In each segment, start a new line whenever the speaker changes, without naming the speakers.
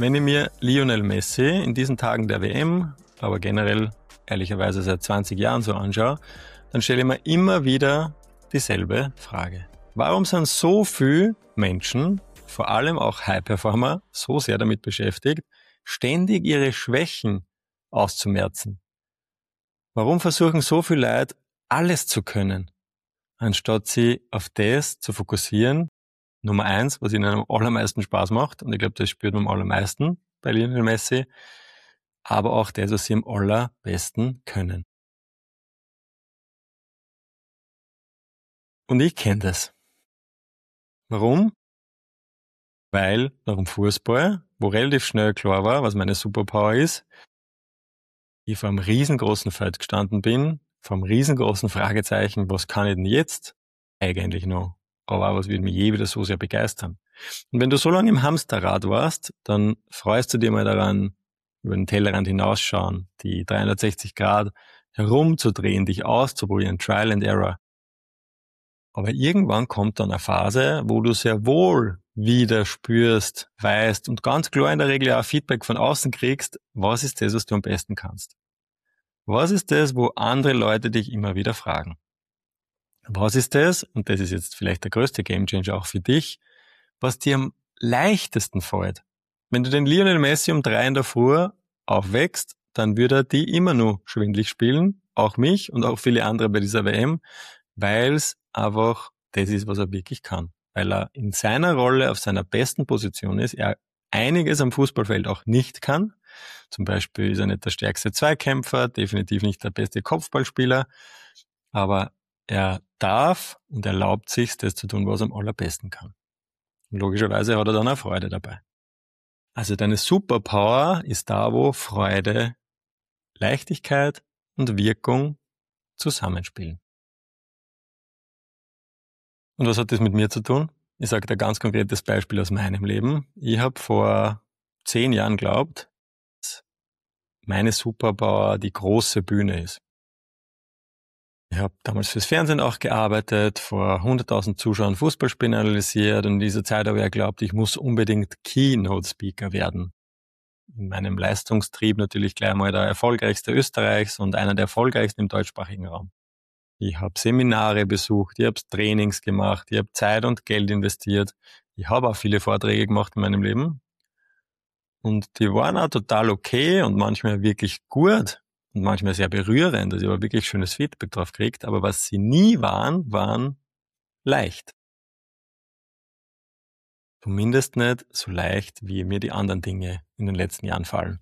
Wenn ich mir Lionel Messi in diesen Tagen der WM, aber generell ehrlicherweise seit 20 Jahren so anschaue, dann stelle ich mir immer wieder dieselbe Frage. Warum sind so viele Menschen, vor allem auch High-Performer, so sehr damit beschäftigt, ständig ihre Schwächen auszumerzen? Warum versuchen so viele Leute, alles zu können, anstatt sie auf das zu fokussieren, Nummer 1, was ihnen am allermeisten Spaß macht, und ich glaube, das spürt man am allermeisten bei Lionel Messi, aber auch das, was sie am allerbesten können. Und ich kenne das. Warum? Weil nach dem Fußball, wo relativ schnell klar war, was meine Superpower ist, ich vor einem riesengroßen Feld gestanden bin, vor einem riesengroßen Fragezeichen, was kann ich denn jetzt eigentlich noch? Aber auch, was wird mich je wieder so sehr begeistern? Und wenn du so lange im Hamsterrad warst, dann freust du dir mal daran, über den Tellerrand hinausschauen, die 360 Grad herumzudrehen, dich auszuprobieren, Trial and Error. Aber irgendwann kommt dann eine Phase, wo du sehr wohl wieder spürst, weißt und ganz klar in der Regel auch Feedback von außen kriegst, was ist das, was du am besten kannst? Was ist das, wo andere Leute dich immer wieder fragen? Was ist das, und das ist jetzt vielleicht der größte Gamechanger auch für dich, was dir am leichtesten fällt? Wenn du den Lionel Messi um 3 in der Früh aufwächst, dann würde er die immer nur schwindlig spielen, auch mich und auch viele andere bei dieser WM, weil es einfach das ist, was er wirklich kann. Weil er in seiner Rolle auf seiner besten Position ist, er einiges am Fußballfeld auch nicht kann. Zum Beispiel ist er nicht der stärkste Zweikämpfer, definitiv nicht der beste Kopfballspieler, aber er darf und erlaubt sich, das zu tun, was er am allerbesten kann. Und logischerweise hat er dann auch Freude dabei. Also deine Superpower ist da, wo Freude, Leichtigkeit und Wirkung zusammenspielen. Und was hat das mit mir zu tun? Ich sage dir ein ganz konkretes Beispiel aus meinem Leben. Ich habe vor 10 Jahren geglaubt, dass meine Superpower die große Bühne ist. Ich habe damals fürs Fernsehen auch gearbeitet, vor 100.000 Zuschauern Fußballspiele analysiert, und in dieser Zeit habe ich geglaubt, ich muss unbedingt Keynote-Speaker werden. In meinem Leistungstrieb natürlich gleich mal der erfolgreichste Österreichs und einer der erfolgreichsten im deutschsprachigen Raum. Ich habe Seminare besucht, ich habe Trainings gemacht, ich habe Zeit und Geld investiert. Ich habe auch viele Vorträge gemacht in meinem Leben. Und die waren auch total okay und manchmal wirklich gut und manchmal sehr berührend. Also ich habe wirklich schönes Feedback drauf gekriegt. Aber was sie nie waren leicht. Zumindest nicht so leicht, wie mir die anderen Dinge in den letzten Jahren fallen.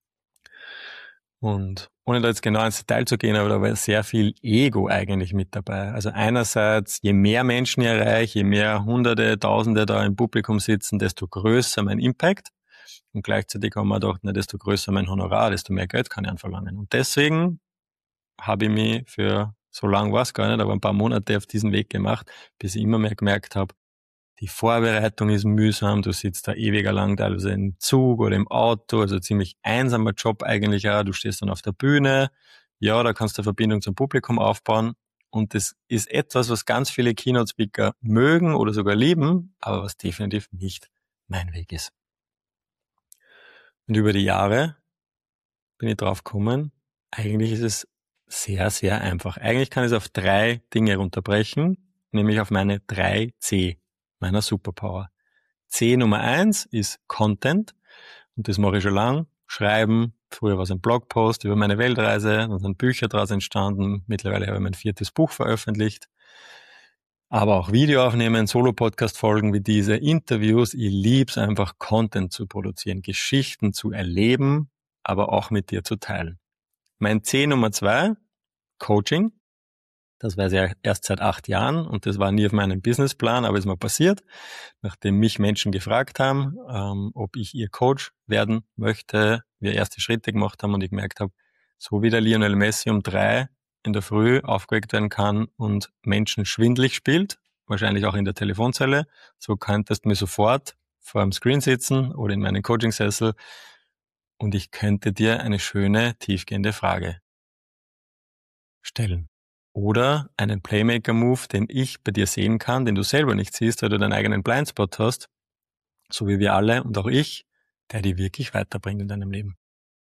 Und ohne da jetzt genau ins Detail zu gehen, aber da war sehr viel Ego eigentlich mit dabei. Also einerseits, je mehr Menschen ich erreiche, je mehr Hunderte, Tausende da im Publikum sitzen, desto größer mein Impact. Und gleichzeitig haben wir gedacht, desto größer mein Honorar, desto mehr Geld kann ich anverlangen. Und deswegen habe ich mich für, so lang war es gar nicht, aber ein paar Monate auf diesen Weg gemacht, bis ich immer mehr gemerkt habe, die Vorbereitung ist mühsam, du sitzt da ewig lang teilweise im Zug oder im Auto, also ziemlich einsamer Job eigentlich auch, du stehst dann auf der Bühne, ja, da kannst du eine Verbindung zum Publikum aufbauen, und das ist etwas, was ganz viele Keynote-Speaker mögen oder sogar lieben, aber was definitiv nicht mein Weg ist. Und über die Jahre bin ich drauf gekommen, eigentlich ist es sehr, sehr einfach. Eigentlich kann ich es auf 3 Dinge runterbrechen, nämlich auf meine 3 C meiner Superpower. C Nummer 1 ist Content, und das mache ich schon lang. Schreiben, früher war es ein Blogpost über meine Weltreise, dann sind Bücher daraus entstanden, mittlerweile habe ich mein 4. Buch veröffentlicht. Aber auch Video aufnehmen, Solo-Podcast-Folgen wie diese, Interviews, ich liebe es einfach, Content zu produzieren, Geschichten zu erleben, aber auch mit dir zu teilen. Mein C Nummer 2, Coaching. Das weiß ich ja erst seit 8 Jahren und das war nie auf meinem Businessplan, aber ist mal passiert, nachdem mich Menschen gefragt haben, ob ich ihr Coach werden möchte, wir erste Schritte gemacht haben und ich gemerkt habe, so wie der Lionel Messi um 3 in der Früh aufgeweckt werden kann und Menschen schwindlig spielt, wahrscheinlich auch in der Telefonzelle, so könntest du mir sofort vor dem Screen sitzen oder in meinen Coachingsessel und ich könnte dir eine schöne, tiefgehende Frage stellen. Oder einen Playmaker-Move, den ich bei dir sehen kann, den du selber nicht siehst, weil du deinen eigenen Blindspot hast, so wie wir alle und auch ich, der dich wirklich weiterbringt in deinem Leben.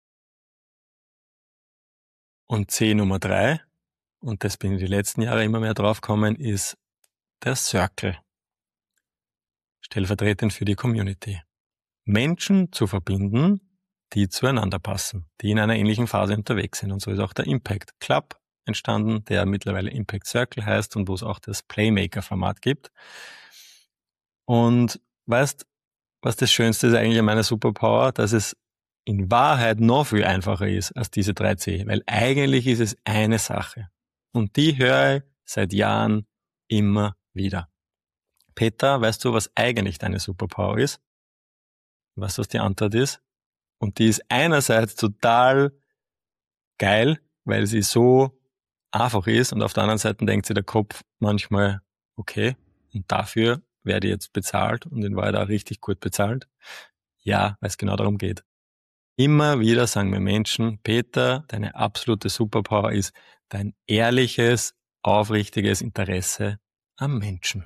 Und C Nummer 3, und das bin ich die letzten Jahre immer mehr draufgekommen, ist der Circle. Stellvertretend für die Community. Menschen zu verbinden, die zueinander passen, die in einer ähnlichen Phase unterwegs sind. Und so ist auch der Impact Club entstanden, der mittlerweile Impact Circle heißt und wo es auch das Playmaker-Format gibt. Und weißt, was das Schönste ist eigentlich an meiner Superpower, dass es in Wahrheit noch viel einfacher ist als diese 3C, weil eigentlich ist es eine Sache. Und die höre ich seit Jahren immer wieder. Peter, weißt du, was eigentlich deine Superpower ist? Weißt du, was die Antwort ist? Und die ist einerseits total geil, weil sie so einfach ist, und auf der anderen Seite denkt sich der Kopf manchmal, okay, und dafür werde ich jetzt bezahlt und in Wahrheit auch richtig gut bezahlt. Ja, weil es genau darum geht. Immer wieder sagen mir Menschen, Peter, deine absolute Superpower ist dein ehrliches, aufrichtiges Interesse am Menschen.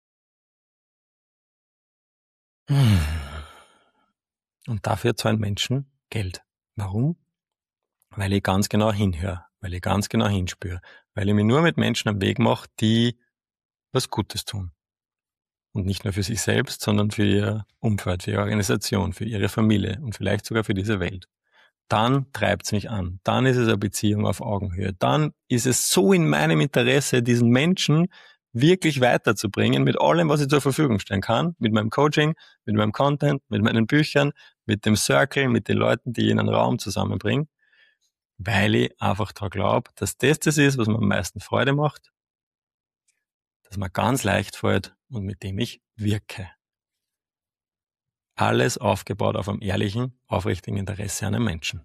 Und dafür zahlen Menschen Geld. Warum? Weil ich ganz genau hinhöre, weil ich ganz genau hinspüre, weil ich mich nur mit Menschen am Weg mache, die was Gutes tun. Und nicht nur für sich selbst, sondern für ihr Umfeld, für ihre Organisation, für ihre Familie und vielleicht sogar für diese Welt. Dann treibt's mich an. Dann ist es eine Beziehung auf Augenhöhe. Dann ist es so in meinem Interesse, diesen Menschen wirklich weiterzubringen mit allem, was ich zur Verfügung stellen kann, mit meinem Coaching, mit meinem Content, mit meinen Büchern, mit dem Circle, mit den Leuten, die ich in einen Raum zusammenbringe, weil ich einfach daran glaube, dass das ist, was mir am meisten Freude macht, das mir ganz leicht fällt und mit dem ich wirke. Alles aufgebaut auf einem ehrlichen, aufrichtigen Interesse an einem Menschen.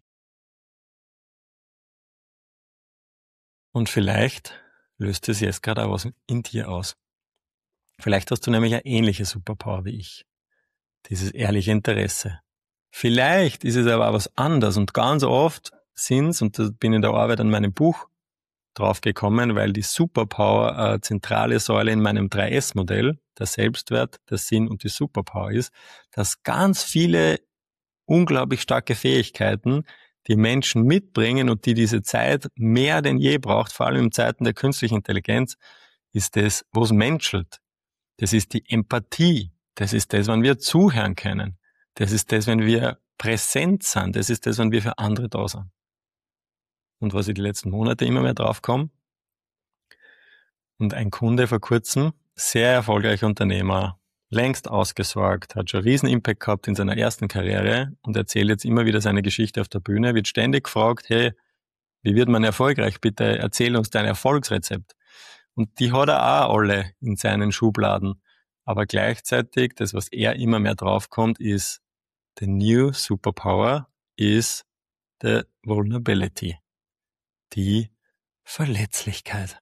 Und vielleicht löst es jetzt gerade auch was in dir aus. Vielleicht hast du nämlich eine ähnliche Superpower wie ich. Dieses ehrliche Interesse. Vielleicht ist es aber auch was anderes und ganz oft sind's, und da bin ich in der Arbeit an meinem Buch draufgekommen, weil die Superpower eine zentrale Säule in meinem 3S-Modell, der Selbstwert, der Sinn und die Superpower ist, dass ganz viele unglaublich starke Fähigkeiten, die Menschen mitbringen und die diese Zeit mehr denn je braucht, vor allem in Zeiten der künstlichen Intelligenz, ist das, wo es menschelt. Das ist die Empathie. Das ist das, wenn wir zuhören können. Das ist das, wenn wir präsent sind. Das ist das, wenn wir für andere da sind. Und was ich die letzten Monate immer mehr draufkomme, und ein Kunde vor kurzem, sehr erfolgreicher Unternehmer, längst ausgesorgt, hat schon riesen Impact gehabt in seiner ersten Karriere und erzählt jetzt immer wieder seine Geschichte auf der Bühne, wird ständig gefragt, hey, wie wird man erfolgreich? Bitte erzähl uns dein Erfolgsrezept. Und die hat er auch alle in seinen Schubladen. Aber gleichzeitig, das, was er immer mehr draufkommt, ist, the new superpower is the vulnerability. Die Verletzlichkeit.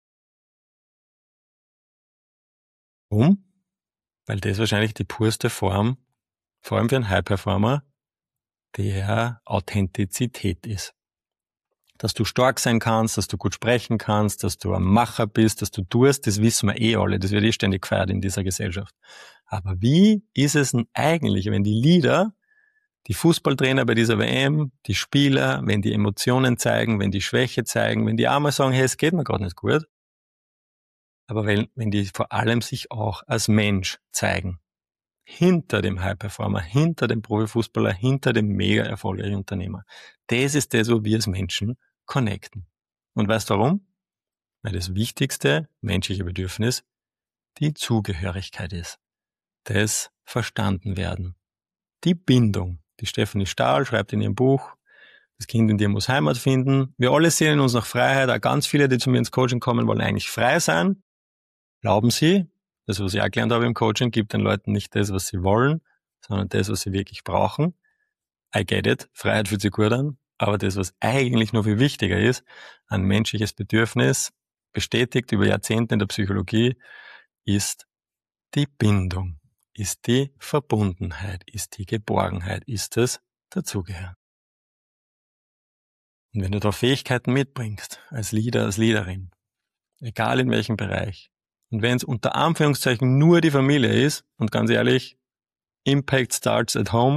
Warum? Weil das wahrscheinlich die purste Form, vor allem für einen High-Performer, der Authentizität ist. Dass du stark sein kannst, dass du gut sprechen kannst, dass du ein Macher bist, dass du tust, das wissen wir eh alle, das wird eh ständig gefeiert in dieser Gesellschaft. Aber wie ist es denn eigentlich, wenn die Leader, die Fußballtrainer bei dieser WM, die Spieler, wenn die Emotionen zeigen, wenn die Schwäche zeigen, wenn die einmal sagen, hey, es geht mir gerade nicht gut, aber wenn die vor allem sich auch als Mensch zeigen. Hinter dem High-Performer, hinter dem Profifußballer, hinter dem mega erfolgreichen Unternehmer. Das ist das, wo wir als Menschen connecten. Und weißt du warum? Weil das wichtigste menschliche Bedürfnis die Zugehörigkeit ist. Das Verstandenwerden. Die Bindung. Die Stephanie Stahl schreibt in ihrem Buch, das Kind in dir muss Heimat finden. Wir alle sehnen uns nach Freiheit. Auch ganz viele, die zu mir ins Coaching kommen, wollen eigentlich frei sein. Glauben sie, das, was ich auch gelernt habe im Coaching, gibt den Leuten nicht das, was sie wollen, sondern das, was sie wirklich brauchen. I get it, Freiheit fühlt sich gut an, aber das, was eigentlich noch viel wichtiger ist, ein menschliches Bedürfnis, bestätigt über Jahrzehnte in der Psychologie, ist die Bindung, ist die Verbundenheit, ist die Geborgenheit, ist das Dazugehören. Und wenn du da Fähigkeiten mitbringst, als Leader, als Leaderin, egal in welchem Bereich, und wenn es unter Anführungszeichen nur die Familie ist, und ganz ehrlich, Impact starts at home,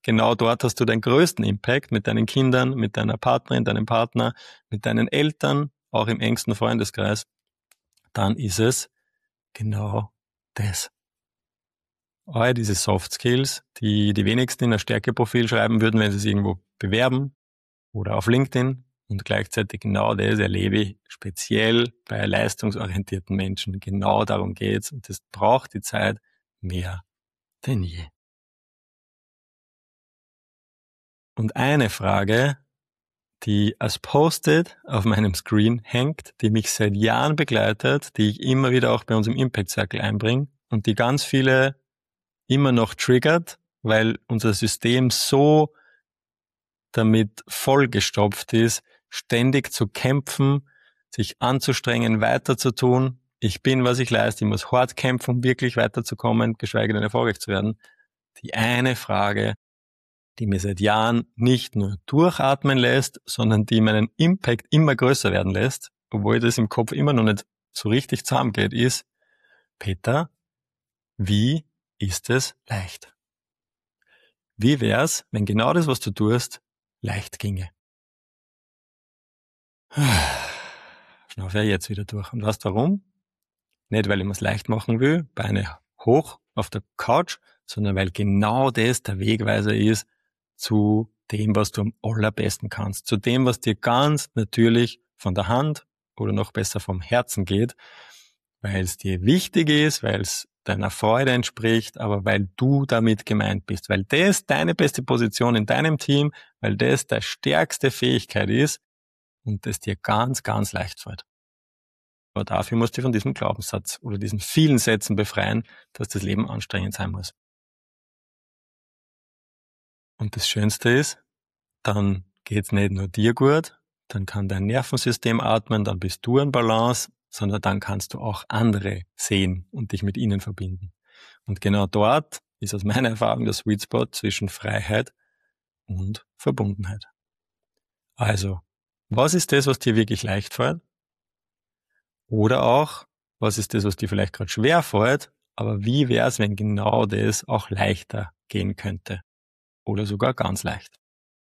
genau dort hast du den größten Impact mit deinen Kindern, mit deiner Partnerin, deinem Partner, mit deinen Eltern, auch im engsten Freundeskreis, dann ist es genau das. All diese Soft Skills, die die wenigsten in ein Stärkeprofil schreiben würden, wenn sie es irgendwo bewerben oder auf LinkedIn. Und gleichzeitig genau das erlebe ich speziell bei leistungsorientierten Menschen. Genau darum geht's. Und das braucht die Zeit mehr denn je. Und eine Frage, die als Post-it auf meinem Screen hängt, die mich seit Jahren begleitet, die ich immer wieder auch bei uns im Impact Circle einbringe und die ganz viele immer noch triggert, weil unser System so damit vollgestopft ist, ständig zu kämpfen, sich anzustrengen, weiterzutun. Ich bin, was ich leiste. Ich muss hart kämpfen, um wirklich weiterzukommen, geschweige denn erfolgreich zu werden. Die eine Frage, die mir seit Jahren nicht nur durchatmen lässt, sondern die meinen Impact immer größer werden lässt, obwohl das im Kopf immer noch nicht so richtig zusammengeht, ist: Peter, wie ist es leicht? Wie wär's, wenn genau das, was du tust, leicht ginge? Schnaufe jetzt wieder durch. Und weißt du warum? Nicht, weil ich mir's leicht machen will, Beine hoch auf der Couch, sondern weil genau das der Wegweiser ist zu dem, was du am allerbesten kannst. Zu dem, was dir ganz natürlich von der Hand oder noch besser vom Herzen geht, weil es dir wichtig ist, weil es deiner Freude entspricht, aber weil du damit gemeint bist, weil das deine beste Position in deinem Team, weil das deine stärkste Fähigkeit ist und das dir ganz, ganz leicht fällt. Aber dafür musst du von diesem Glaubenssatz oder diesen vielen Sätzen befreien, dass das Leben anstrengend sein muss. Und das Schönste ist, dann geht's nicht nur dir gut, dann kann dein Nervensystem atmen, dann bist du in Balance, sondern dann kannst du auch andere sehen und dich mit ihnen verbinden. Und genau dort ist aus meiner Erfahrung der Sweet Spot zwischen Freiheit und Verbundenheit. Also, was ist das, was dir wirklich leicht fällt? Oder auch, was ist das, was dir vielleicht gerade schwer fällt, aber wie wär's, wenn genau das auch leichter gehen könnte? Oder sogar ganz leicht?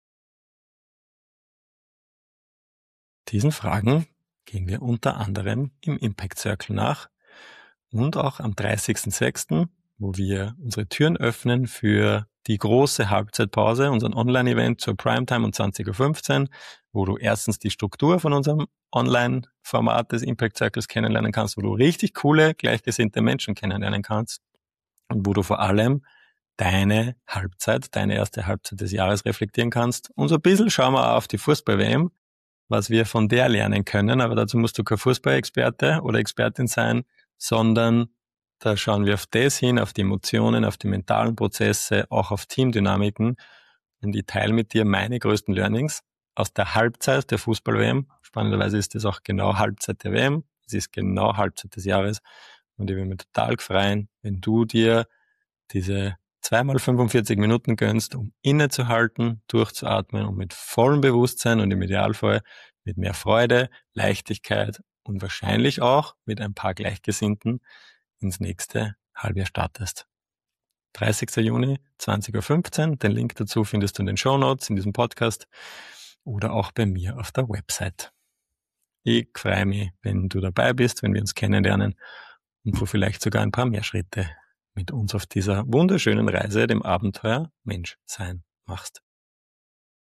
Diesen Fragen gehen wir unter anderem im Impact Circle nach und auch am 30.06., wo wir unsere Türen öffnen für die große Halbzeitpause, unseren Online-Event zur Primetime um 20.15 Uhr, wo du erstens die Struktur von unserem Online-Format des Impact Circles kennenlernen kannst, wo du richtig coole, gleichgesinnte Menschen kennenlernen kannst und wo du vor allem deine Halbzeit, deine erste Halbzeit des Jahres reflektieren kannst. Und so ein bisschen schauen wir auch auf die Fußball-WM, was wir von der lernen können, aber dazu musst du kein Fußballexperte oder Expertin sein, sondern da schauen wir auf das hin, auf die Emotionen, auf die mentalen Prozesse, auch auf Teamdynamiken. Und ich teile mit dir meine größten Learnings aus der Halbzeit der Fußball-WM. Spannenderweise ist das auch genau Halbzeit der WM. Es ist genau Halbzeit des Jahres. Und ich will mich total freuen, wenn du dir diese 2x45 Minuten gönnst, um innezuhalten, durchzuatmen und mit vollem Bewusstsein und im Idealfall mit mehr Freude, Leichtigkeit und wahrscheinlich auch mit ein paar Gleichgesinnten ins nächste Halbjahr startest. 30. Juni, 20.15 Uhr. Den Link dazu findest du in den Shownotes in diesem Podcast oder auch bei mir auf der Website. Ich freue mich, wenn du dabei bist, wenn wir uns kennenlernen und du vielleicht sogar ein paar mehr Schritte mit uns auf dieser wunderschönen Reise, dem Abenteuer Menschsein, machst.